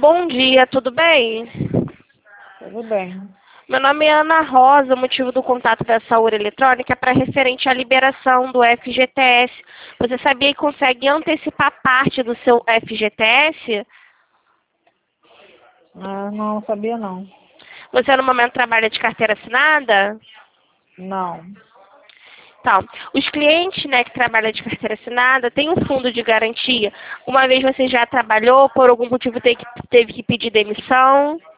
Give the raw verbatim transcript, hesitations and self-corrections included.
Bom dia, tudo bem? Tudo bem. Meu nome é Ana Rosa, o motivo do contato dessa urna eletrônica é para referente à liberação do F G T S. Você sabia que consegue antecipar parte do seu F G T S? Ah, não sabia não. Você no momento trabalha de carteira assinada? Não. Então, os clientes, né, que trabalham de carteira assinada têm um fundo de garantia. Uma vez você já trabalhou, por algum motivo teve que, teve que pedir demissão?